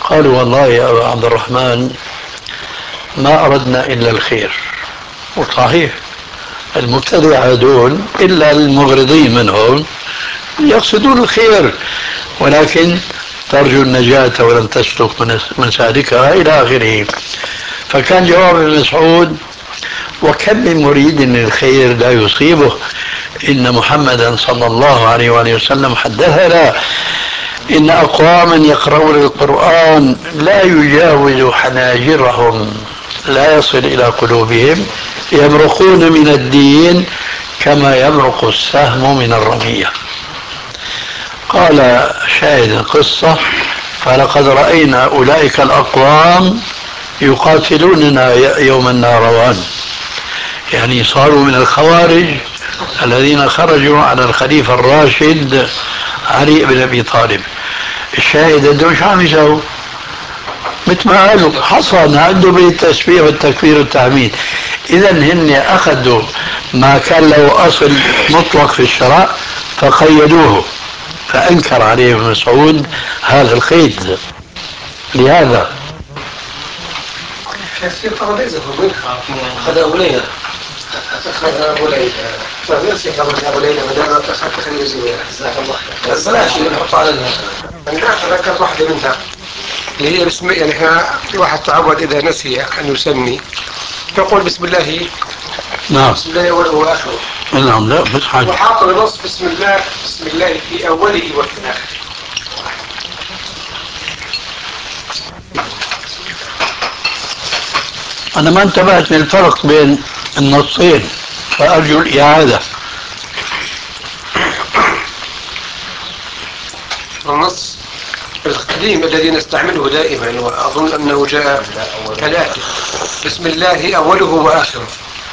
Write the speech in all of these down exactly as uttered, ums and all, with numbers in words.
قالوا والله يا أبا عبد الرحمن ما أردنا إلا الخير. وصحيح المبتدعة دول إلا المغرضين منهم يقصدون الخير، ولكن ترجو النجاة ولن تسلك من مسالكها إلى آخره. فكان جواب ابن مسعود: وكم من مريد للخير لا يصيبه، إن محمدا صلى الله عليه وآله وسلم حدثنا إن أقواما يقرؤون القرآن لا يجاوز حناجرهم لا يصل إلى قلوبهم يمرقون من الدين كما يمرق السهم من الرمية. قال شاهد القصة: فلقد رأينا أولئك الأقوام يقاتلوننا يوم النهروان، يعني صاروا من الخوارج الذين خرجوا على الخليفة الراشد علي بن أبي طالب. الشاهد أنه شو عم يسووا؟ مثل ما قالوا حصن عنده بالتسبيح والتكبير والتحميد. إذا هن أخذوا ما كان له أصل مطلق في الشرع فقيدوه، فأنكر عليه ابن مسعود هذا القيد. لهذا كثير طبعا ليس هو أخذ أبو ليلى أخذ أبو ليلى فنسي أبو ليلى بدأنا أخذت خليه يزويها جزاك الله خير. بلاش اللي نحط على أنا أتذكر واحدة منها اللي هي بسم يعني احنا واحد تعود إذا نسي أن يسمي يقول بسم الله. نعم بسم الله أوله وآخره. نعم لا بس حاجة وحاط النص بسم الله بسم الله في أوله وفي آخره. أنا ما انتبهت للفرق بين النصين فأرجو الإعادة. النص القديم الذي نستعمله دائما وأظن أنه جاء كالآتي: بسم الله أوله وآخره.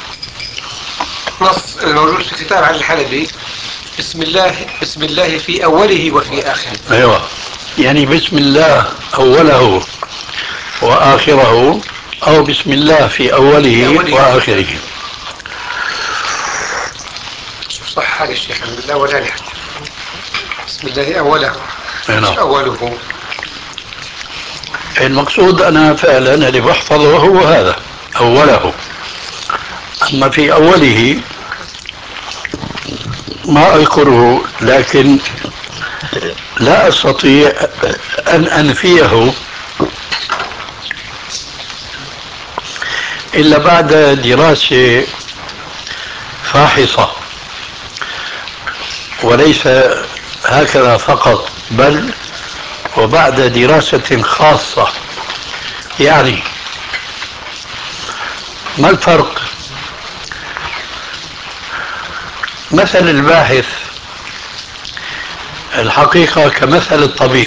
نص الموجود في كتاب علي الحلبي: بسم الله بسم الله في أوله وفي آخره. أيوة، يعني بسم الله أوله وآخره، أو بسم الله في أوله, في أوله وآخره. شوف صح هذا الشيخ الحمد لله ولا نحن بسم الله أوله مش أوله. المقصود أنا فعلا اللي بحفظه هو هذا أوله، أما في أوله ما أذكره، لكن لا أستطيع أن أنفيه إلا بعد دراسة فاحصة، وليس هكذا فقط بل وبعد دراسة خاصة. يعني ما الفرق؟ مثل الباحث الحقيقة كمثل الطبيب.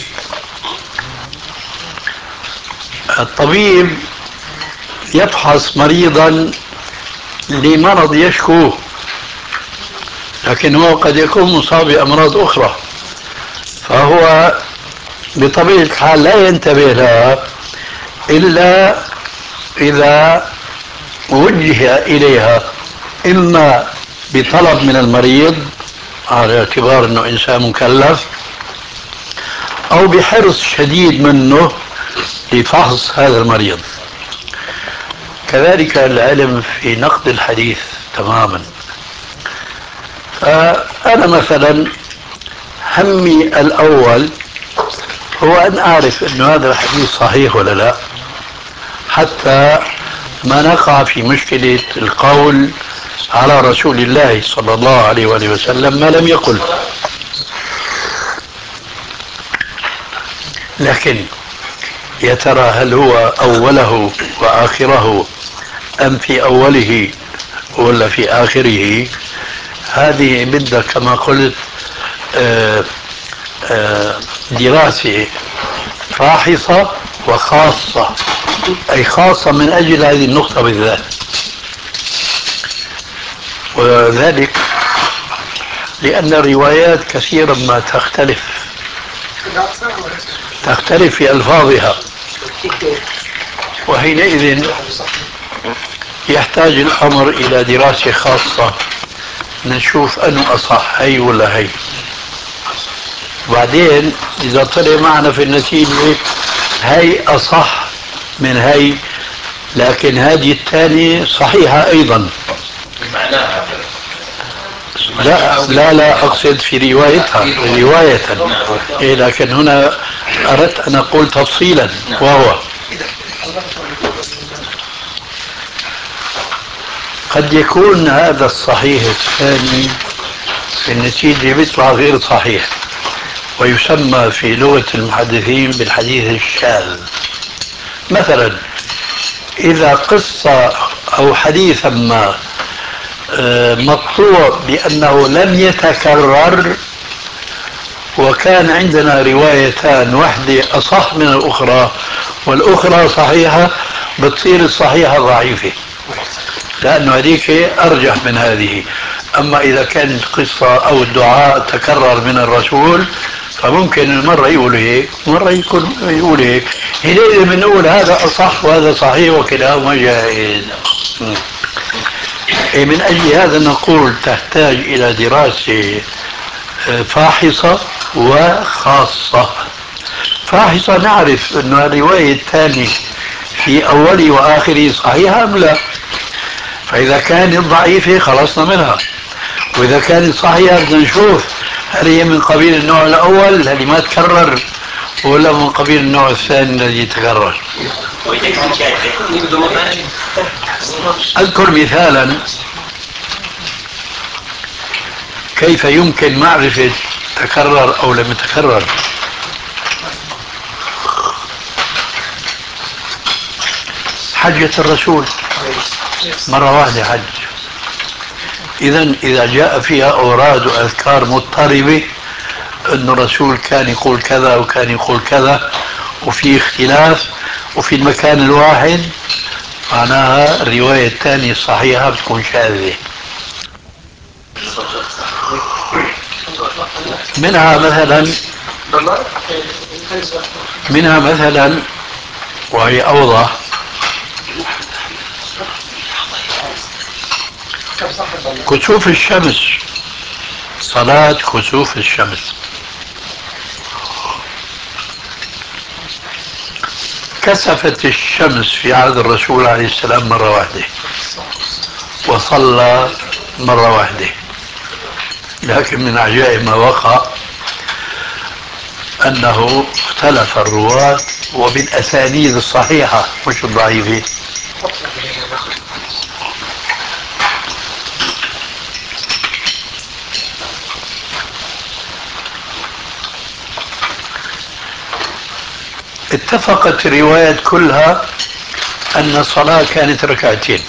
الطبيب يفحص مريضا لمرض يشكوه، لكن هو قد يكون مصاب بأمراض أخرى، فهو بطبيعة الحال لا ينتبه لها إلا إذا وجه إليها، إما بطلب من المريض على اعتبار أنه إنسان مكلف، أو بحرص شديد منه لفحص هذا المريض. كذلك العلم في نقد الحديث تماما. فأنا مثلا همي الأول هو أن أعرف أن هذا الحديث صحيح ولا لا، حتى ما نقع في مشكلة القول على رسول الله صلى الله عليه وآله وسلم ما لم يقل. لكن يا ترى هل هو أوله وآخره أم في أوله ولا في آخره؟ هذه بدها كما قلت آآ آآ دراسة فاحصة وخاصة، أي خاصة من أجل هذه النقطة بالذات. وذلك لأن الروايات كثيرا ما تختلف تختلف في ألفاظها، وحينئذ يحتاج الأمر إلى دراسة خاصة نشوف أنه أصح هي ولا هي. وبعدين إذا طلع معنا في النتيجة هي أصح من هي، لكن هذه الثانية صحيحة أيضا. معناها لا لا لا أقصد في روايتها رواية. إيه، لكن هنا أردت أن أقول تفصيلا، وهو قد يكون هذا الصحيح الثاني النتيجة بيطلع غير صحيح، ويسمى في لغة المحدثين بالحديث الشاذ. مثلا إذا قصة أو حديثا ما آه، مقطوع بأنه لم يتكرر، وكان عندنا روايتان، واحدة أصح من الأخرى والأخرى صحيحة، بتصير الصحيحة ضعيفة لأنه هذيك أرجح من هذه. أما إذا كانت قصة أو الدعاء تكرر من الرسول فممكن المرة يقول هيك مرة يكون يقول هيك، حينئذ بنقول هذا أصح وهذا صحيح وكلاهما جائز. من أجل هذا نقول تحتاج إلى دراسة فاحصة وخاصة. فاحصة نعرف أن الرواية الثانية في أوله وآخره صحيحة أم لا، فإذا كانت ضعيفة خلصنا منها، وإذا كانت صحيحة بدنا نشوف هل هي من قبيل النوع الأول الذي ما تكرر ولا من قبيل النوع الثاني الذي تكرر. أذكر مثالا كيف يمكن معرفة تكرر أو لم يتكرر. حجة الرسول مرة واحدة حج، إذن إذا جاء فيها أوراد وأذكار مضطربة أن الرسول كان يقول كذا وكان يقول كذا وفي اختلاف وفي المكان الواحد، معناها الرواية الثانية الصحيحة بتكون شاذة. منها مثلا منها مثلا وهي أوضح، كسوف الشمس، صلاة كسوف الشمس. كسفت الشمس في عهد الرسول عليه السلام مرة واحدة وصلى مرة واحدة، لكن من عجائب ما وقع أنه اختلف الرواة وبالأسانيد الصحيحة مش الضعيفة. اتفقت الروايات كلها أن الصلاة كانت ركعتين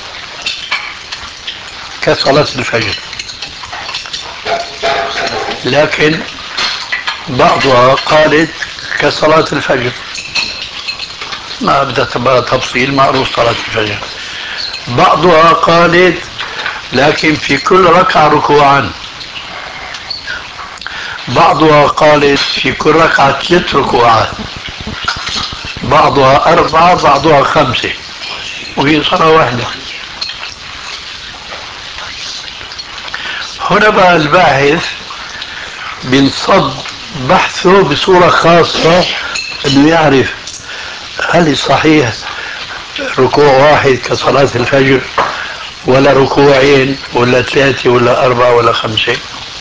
كصلاة الفجر، لكن بعضها قالت كصلاة الفجر، ما بدها تبقى تفصيل، معروف صلاة الفجر. بعضها قالت لكن في كل ركعة ركوعان، بعضها قالت في كل ركعة ثلاث ركوعات، بعضها أربعة بعضها خمسة، وهي صلاة واحدة. هنا بقى الباحث بينصب بحثه بصورة خاصة انه يعرف هل الصحيح ركوع واحد كصلاة الفجر ولا ركوعين ولا ثلاثة ولا أربعة ولا خمسة.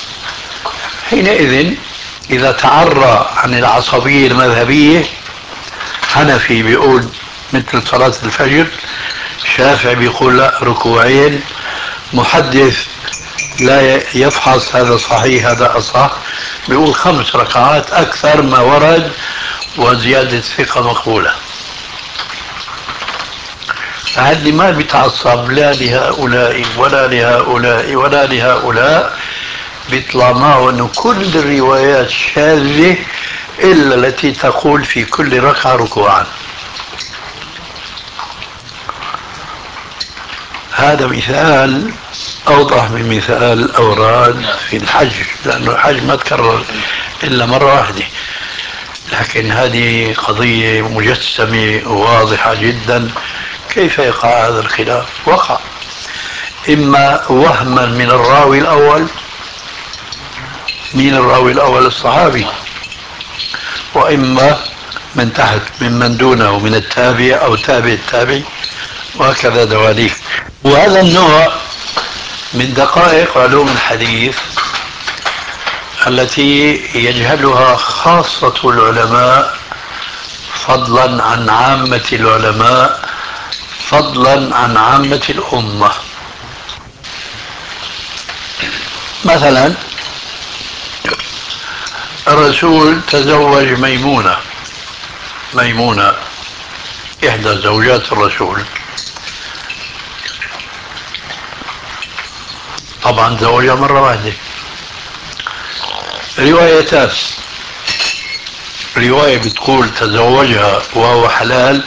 حينئذ إذا تعرى عن العصبية المذهبية، حنفي بيقول مثل صلاة الفجر، شافعي بيقول لا ركوعين، محدث لا يفحص هذا صحيح هذا أصح بيقول خمس ركعات أكثر ما ورد وزيادة ثقة مقبولة. فهذه ما بيتعصب لا لهؤلاء ولا لهؤلاء ولا لهؤلاء، بيطلع معه أنه كل الروايات شاذة إلا التي تقول في كل ركعة ركوعا. هذا مثال أوضح من مثال الأوراد في الحج، لأنه الحج ما تكرر إلا مرة واحدة، لكن هذه قضية مجسمة واضحة جدا. كيف يقع هذا الخلاف؟ وقع إما وهما من الراوي الأول، من الراوي الأول الصحابي، وإما من تحت ممن دونه من التابع أو تابع التابع، وهكذا دواليك. وهذا النوع من دقائق علوم الحديث التي يجهلها خاصة العلماء فضلا عن عامة العلماء، فضلا عن عامة الأمة. مثلا الرسول تزوج ميمونة، ميمونة إحدى زوجات الرسول، طبعا زوجها مرة واحدة. روايتان، رواية بتقول تزوجها وهو حلال،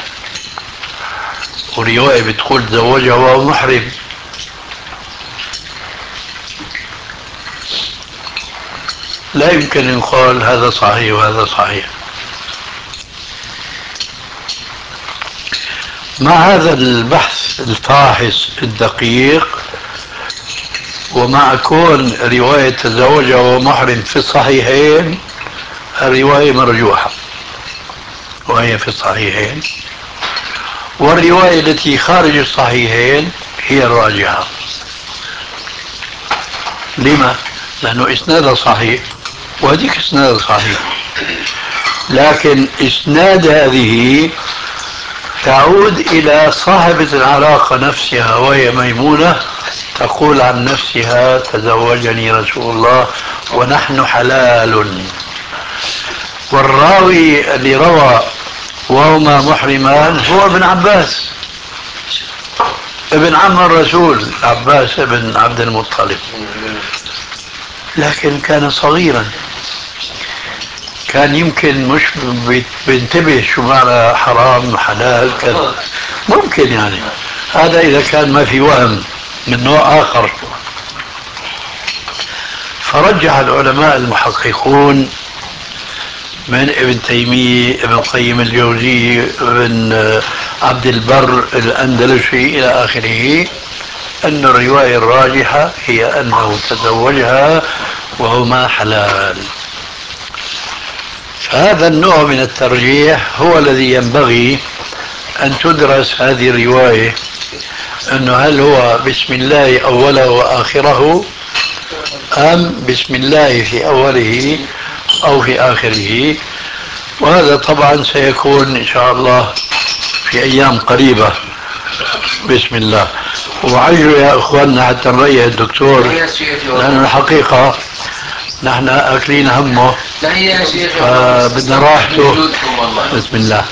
ورواية بتقول تزوجها وهو محرم. لا يمكن أن يقال هذا صحيح وهذا صحيح. مع هذا البحث الفاحص الدقيق، ومع كون رواية تزوجها وهو محرم في الصحيحين، الرواية مرجوحة وهي في الصحيحين، والرواية التي خارج الصحيحين هي الراجحة. لما؟ لأنه إسنادها صحيح وهذيك إسنادها صحيح، لكن إسناد هذه تعود إلى صاحبة العلاقة نفسها وهي ميمونة، تقول عن نفسها تزوجني رسول الله ونحن حلال. والراوي اللي روى وهما محرمان هو ابن عباس ابن عم الرسول عباس ابن عبد المطلب، لكن كان صغيرا، كان يمكن مش بينتبه شو معنى حرام حلال كذا، ممكن يعني هذا إذا كان ما في وهم من نوع آخر. فرجح العلماء المحققون من ابن تيمية، ابن قيم الجوزي، ابن عبد البر الأندلسي إلى آخره، أن الرواية الراجحة هي أنه تزوجها وهما حلال. فهذا النوع من الترجيح هو الذي ينبغي أن تدرس هذه الرواية، أنه هل هو بسم الله أوله وآخره، أم بسم الله في أوله أو في آخره. وهذا طبعا سيكون إن شاء الله في أيام قريبة بسم الله. وعجلوا يا أخواننا حتى نريح الدكتور، لأن الحقيقة نحن أكلين همه فبدنا راحته. بسم الله.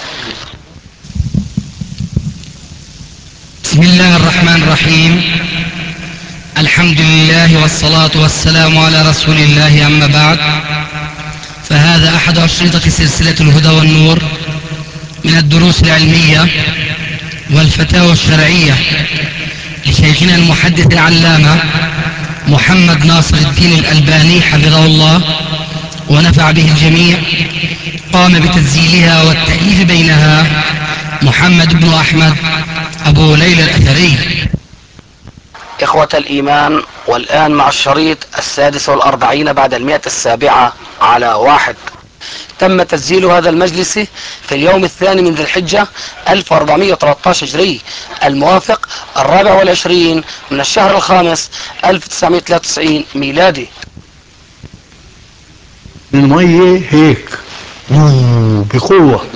بسم الله الرحمن الرحيم. الحمد لله والصلاة والسلام على رسول الله، أما بعد، فهذا أحد أشرطة سلسلة الهدى والنور من الدروس العلمية والفتاوى الشرعية لشيخنا المحدث العلامة محمد ناصر الدين الألباني حفظه الله ونفع به الجميع. قام بتسجيلها والتأليف بينها محمد بن أحمد أبو ليلى الأثري. إخوة الإيمان، والآن مع الشريط السادس والأربعين بعد المئة السابعة على واحد. تم تسجيل هذا المجلس في اليوم الثاني من ذي الحجة ألف وأربعمئة وثلاثة عشر هجري، الموافق الرابع والعشرين من الشهر الخامس ألف وتسعمئة وثلاثة وتسعين ميلادي. المية هيك بقوة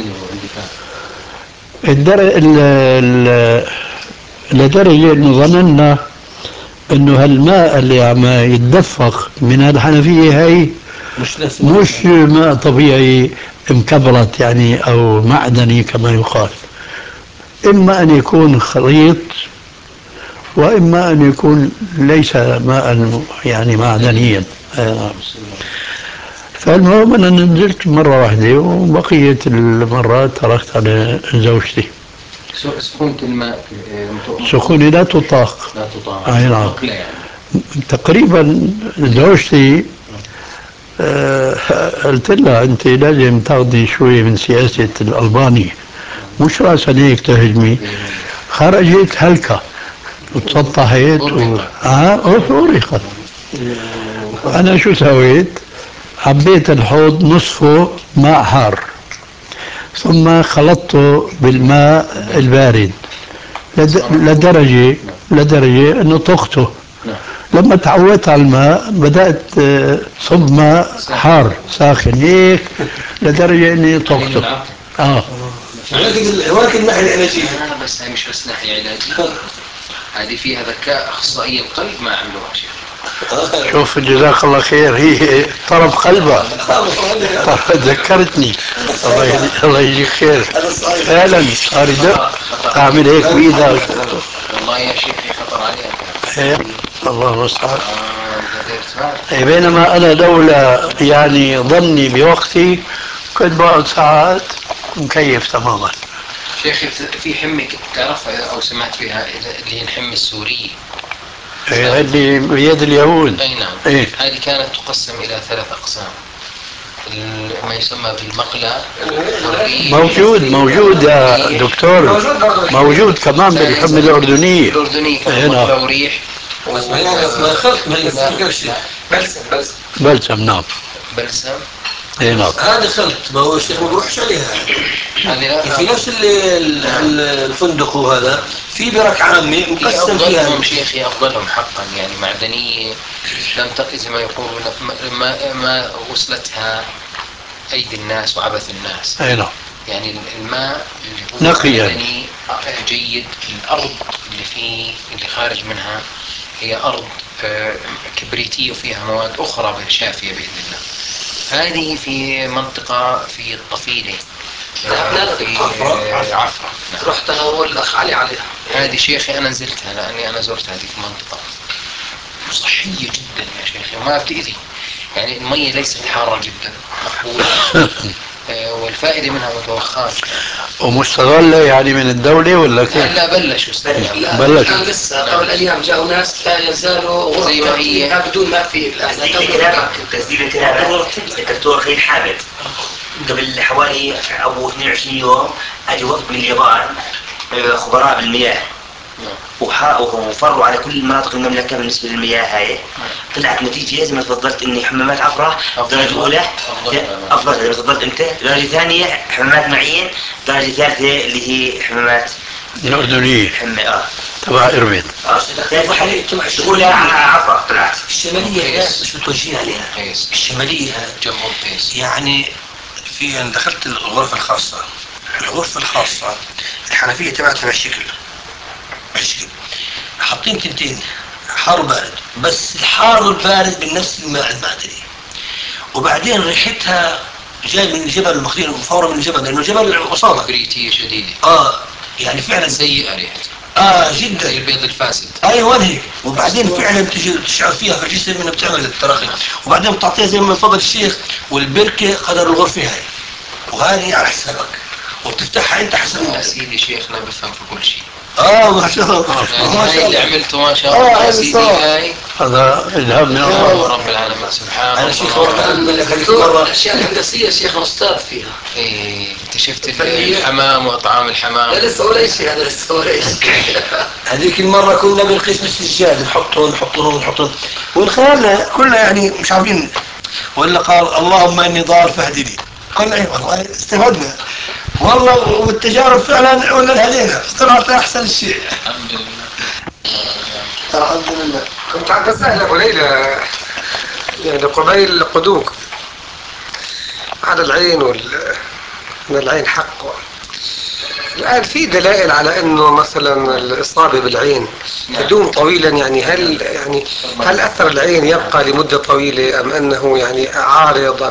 لدرجة انه ظننا انه هالماء اللي عم يتدفق من الحنفية هاي مش, مش ماء طبيعي مكبرت يعني او معدني كما يقال، اما ان يكون خليط واما ان يكون ليس ماء يعني معدنيا. فالمهم أنا نزلت مرة واحدة وبقية المرات تركت على زوجتي. سخونة الماء سخونة لا تطاق. لا تطاق. أي نعم. يعني. تقريبا زوجتي آه قلت لها أنت لازم تاخذي شوي من سياسة الألباني، مش رأسا هيك تهجمي. خرجت هلكة وتسطحت و... آه أغرقت. أنا شو سويت؟ حبيت الحوض نصفه ماء حار، ثم خلطته بالماء البارد لد- لدرجة لدرجة أنه طخته. لما تعودت على الماء بدأت آه، صب ماء حار ساخن هيك لدرجة أني طخته. آه. ولكن الناحية العلاجية آه بس هي مش بس ناحية علاجية، هذه فيها ذكاء أخصائي القلب ما عملوها شيخ. شوف جزاك الله خير، هي طرف قلبها ذكرتني. الله يهدي الله يجزيك خير. فعلا صار يدق تعمل هيك بيدك. والله يا شيخي خطر عليها. إيه، الله المستعان. آه قدرت إيه، بينما انا لولا يعني ظني بوقتي كنت بقعد ساعات مكيف تماما. شيخي في حمة تعرفها أو سمعت فيها اللي هي الحمة السورية. إيه، اللي بيد اليهود. أي نعم. إيه. هذه كانت تقسم إلى ثلاث أقسام، ما يسمى بالمقلى والريح. موجود موجود يا دكتور، موجود كمان بالحمى الأردنية. الأردنية كمان هنا. مقلى وريح. ما خلط ما بلسم بلسم بلسم. نعم. بلسم. اي نعم. هذا خلط، ما هو الشيخ ما بروحش عليها. هذه في نفس الفندق وهذا في برك عامي مقسم فيها. أفضلهم شيخي أفضلهم حقا، يعني معدنية لم تقز ما يقول ما, ما وصلتها أيدي الناس وعبث الناس. اي نعم. يعني الماء اللي هو نقي معدني جيد. الأرض اللي فيه اللي خارج منها هي أرض كبريتية وفيها مواد أخرى شافية بإذن الله. هذه في منطقة في الطفيلة. لا في عفرة. عفرة. رحت أنا والأخ علي عليها. هذه شيخي أنا نزلتها لأني أنا زرت هذه المنطقة، صحية جدا يا شيخي وما بتأذي، يعني المية ليست حارة جدا مقبولة. والفائدة منها متوخاة. ومستغلة يعني من الدولة ولا كيف؟ لا بلشوا استغلال. بلشوا. كان لسه قبل أيام جاءوا ناس لا يزالوا زي ما هي بدون ما في تسجيل كلامك تسجيل كلامك الدكتور خليل حامد قبل حوالي أو اثنين وعشرين يوم أجي وفد من اليابان خبراء بالمياه وفروا على كل مناطق المملكة بالنسبة للمياه هاي. طلعت نتيجة زي ما تفضلت إني حمامات عفرة درجة أولى أفضل زي ما تفضلت أنت، درجة ثانية حمامات معين، درجة ثالثة اللي هي حمامات الأردنية حمى آه تبع إربد. آه الأولى عفرة طلعت. الشمالية مش متوجهين عليها. الشمالية جنبهم قيس. يعني في أنا دخلت الغرفة الخاصة، الغرفة الخاصة الحنفية تبعتها بهالشكل بهالشكل حاطين تنتين حار وبارد، بس الحار والبارد بنفس الماء المعدني، وبعدين ريحتها جاي من الجبل المخير مفورة من الجبل لأنه جبل عصابة كبريتية شديدة. آه يعني فعلا سيئة ريحتها. آه جدا زي البيض الفاسد. ايوه هيك. وبعدين فعلا تجي تشعر فيها في الجسم انها بتعمل التراخي، وبعدين بتعطيها زي ما فضل الشيخ والبركه قدر الغرفه هاي، وهذه على حسابك وبتفتحها انت حسب يا الناس. سيدي شيخنا بفهم في كل شيء. اه ما شاء الله. يعني ما هاي شاء اللي الله عملته ما شاء الله يا سيدي. هاي هذا إلهام من الله الله. رب العالمين سبحان انا شيخ الله. الاشياء الهندسيه شيخ استاذ فيها. ايه انت شفت الحمام واطعام الحمام. لا لسه ولا شيء، هذا لسه ولا شيء. هذيك المره كنا بنقيس بالسجاد نحطهم نحطهم نحطهم ونخيلنا كلنا يعني مش عارفين، ولا قال اللهم اني ضال فاهدني، قلنا ايه والله استفدنا والله، والتجارب فعلا ولا هدينا طلعت احسن شيء. الحمد لله. الحمد لله. كنت عم بسأل ابو ليلى يعني قبيل قدوك على العين وال ان العين حق. الآن في دلائل على أنه مثلا الإصابة بالعين تدوم طويلا، يعني هل يعني هل أثر العين يبقى لمدة طويلة أم أنه يعني عارضا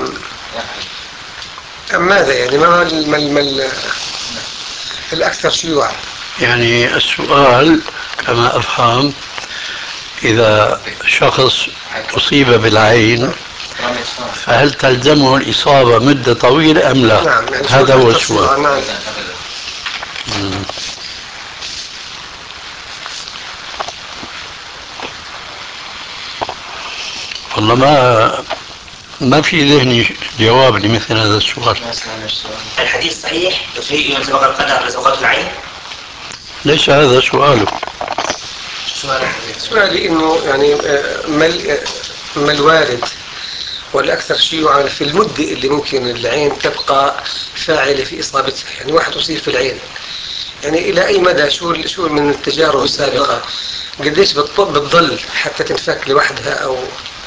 أم ماذا يعني ما ما ما الأكثر شيوعا؟ يعني السؤال كما أفهم إذا شخص أصيب بالعين فهل تلزمه الإصابة مدة طويلة أم لا؟ نعم يعني هذا هو السؤال. نعم. والله ما ما في ذهني جواب لمثل هذا السؤال. الحديث صحيح شيء سبق القدر لسبقت العين؟ ليس هذا سؤاله. سؤالي إنه يعني ما ما الوارد والأكثر شيوعا في المدة اللي ممكن العين تبقى فاعلة في إصابتها، يعني واحد أصيب في العين، يعني إلى أي مدى شو شو من التجارب السابقة قديش بتضل حتى تنفك لوحدها أو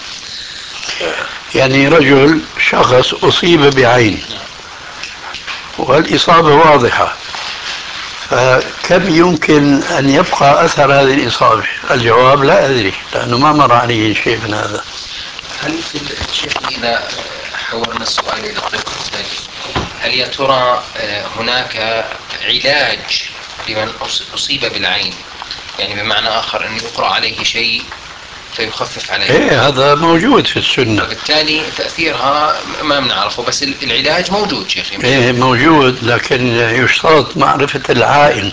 يعني رجل شخص أصيب بعين والإصابة واضحة، فكم يمكن أن يبقى أثر هذه الإصابة؟ الجواب لا أدري، لأنه ما مر عليه شيء من هذا. هل في الشيخ إذا حولنا السؤال إلى الطريقة الثانية، هل يا ترى هناك علاج لمن أصيب بالعين؟ يعني بمعنى آخر أن يقرأ عليه شيء فيخفف عليه. إيه هذا موجود في السنة. فبالتالي تأثيرها ما بنعرفه، بس العلاج موجود شيخي. إيه موجود، لكن يشترط معرفة العائن.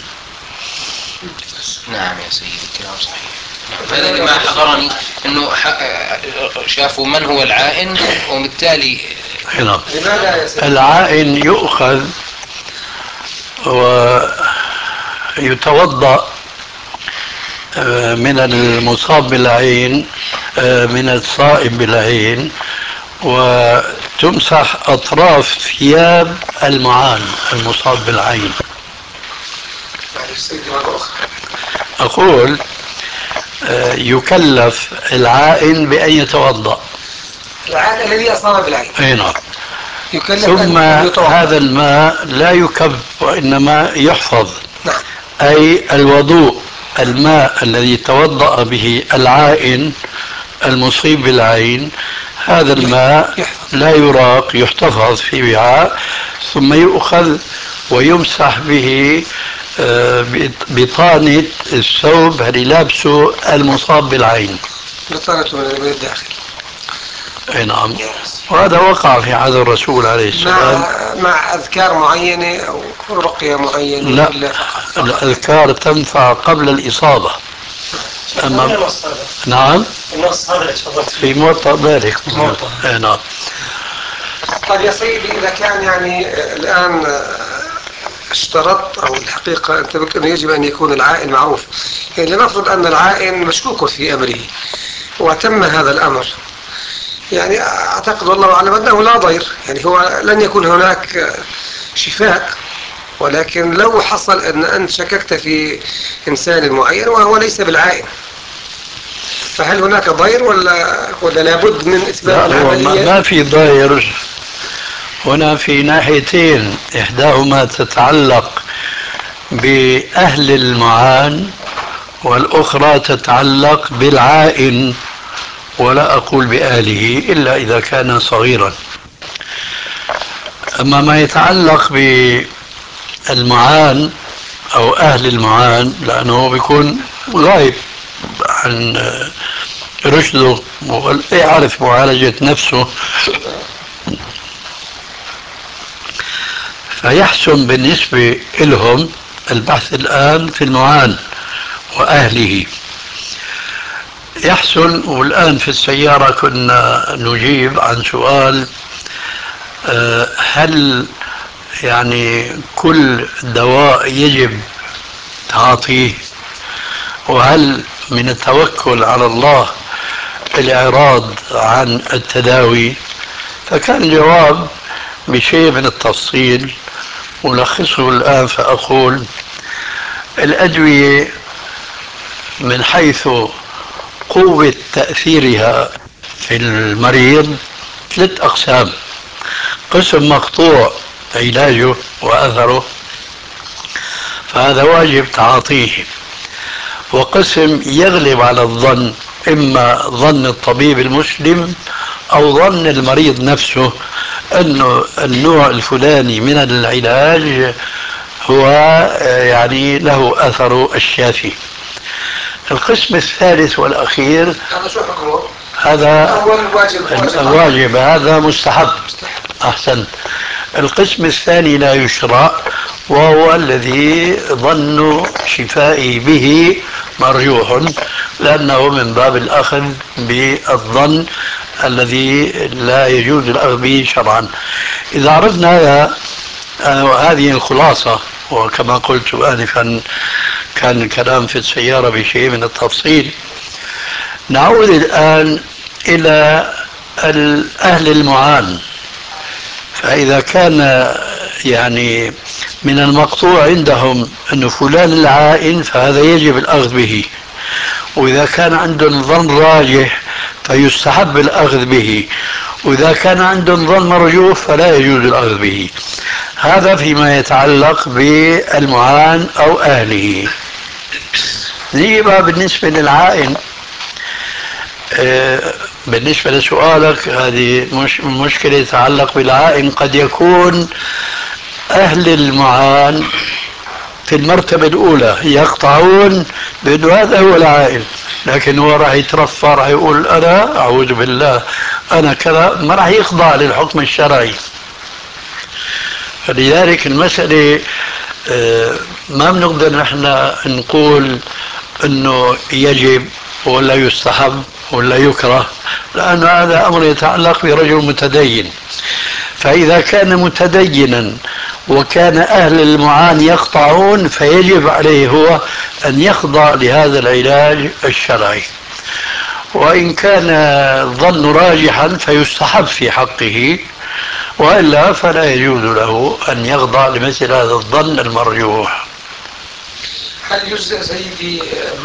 نعم يا سيدي الكلام صحيح. نعم. هذا اللي ما حضرني انه شافوا من هو العائن وبالتالي نعم. العائن يؤخذ ويتوضأ من المصاب بالعين، من الصائب بالعين، وتمسح أطراف ثياب المعان المصاب بالعين. أقول يكلف العائن بأن يتوضأ. العائن الذي أصاب بالعين. أي نعم. ثم هذا الماء لا يكب وإنما يحفظ. نعم. أي الوضوء، الماء الذي توضأ به العائن المصيب بالعين، هذا الماء لا يراق، يحتفظ في وعاء، ثم يؤخذ ويمسح به بطانة الثوب اللي لابسه المصاب بالعين. بطانته من الداخل. اي نعم. وهذا وقع في عهد الرسول عليه السلام. مع, مع أذكار معينة أو رقية معينة؟ لا، ولا فقط؟ الأذكار تنفع قبل الإصابة. أما نعم النص هذا اللي تفضلت في موطأ مالك. اي نعم. طيب يا سيدي، إذا كان يعني الآن اشترطت أو الحقيقة أنت بك أنه يجب أن يكون العائن معروف، يعني لنفرض أن العائن مشكوك في أمره وتم هذا الأمر، يعني أعتقد والله أعلم أنه لا ضير، يعني هو لن يكون هناك شفاء، ولكن لو حصل أن أنت شككت في إنسان معين وهو ليس بالعائن، فهل هناك ضير ولا ولا لابد من إثبات العملية؟ ما في ضير. هنا في ناحيتين، إحداهما تتعلق بأهل المعان والأخرى تتعلق بالعائن، ولا أقول بأهله إلا إذا كان صغيرا. أما ما يتعلق بالمعان أو أهل المعان، لأنه بيكون غايب عن رشده ويعرف معالجة نفسه، فيحسن بالنسبة لهم البحث الآن في المعان وأهله يحسن. والآن في السيارة كنا نجيب عن سؤال هل يعني كل دواء يجب تعاطيه، وهل من التوكل على الله الإعراض عن التداوي؟ فكان الجواب بشيء من التفصيل، ملخصه الآن فأقول الأدوية من حيث قوة تأثيرها في المريض ثلاث أقسام: قسم مقطوع علاجه وأثره، فهذا واجب تعاطيه، وقسم يغلب على الظن، إما ظن الطبيب المسلم أو ظن المريض نفسه أنه النوع الفلاني من العلاج هو يعني له أثر الشافي. القسم الثالث والأخير هذا شو حكمه؟ هذا واجب واجب، هذا مستحب. أحسن. القسم الثاني لا يشرع، وهو الذي ظن شفائه به مرجوح، لأنه من باب الأخذ بالظن الذي لا يجوز الأخذ به شرعا. إذا عرفنا هذا، هذه الخلاصة، وكما قلت آنفا كان الكلام في السيارة بشيء من التفصيل. نعود الآن إلى أهل المعان. فإذا كان يعني من المقطوع عندهم أن فلان العائن فهذا يجب الأخذ به، وإذا كان عندهم ظن راجح فيستحب الأخذ به، وإذا كان عندهم ظن مرجوح فلا يجوز الأخذ به. هذا فيما يتعلق بالمعان أو أهله. نيجي بقى بالنسبة للعائن. آه بالنسبة لسؤالك، هذه مش مشكلة تتعلق بالعائن. قد يكون أهل المعان في المرتبة الأولى يقطعون بأنه هذا هو العائن، لكن هو راح يترفع، راح يقول أنا أعوذ بالله أنا كذا، ما راح يخضع للحكم الشرعي. فلذلك المسألة ما بنقدر نحن نقول أنه يجب ولا يستحب ولا يكره، لأن هذا أمر يتعلق برجل متدين. فإذا كان متدينا وكان أهل المعان يقطعون فيجب عليه هو أن يخضع لهذا العلاج الشرعي، وإن كان الظن راجحا فيستحب في حقه، وإلا فلا يجوز له أن يخضع لمثل هذا الظن المرجوح. هل يجزئ سيدي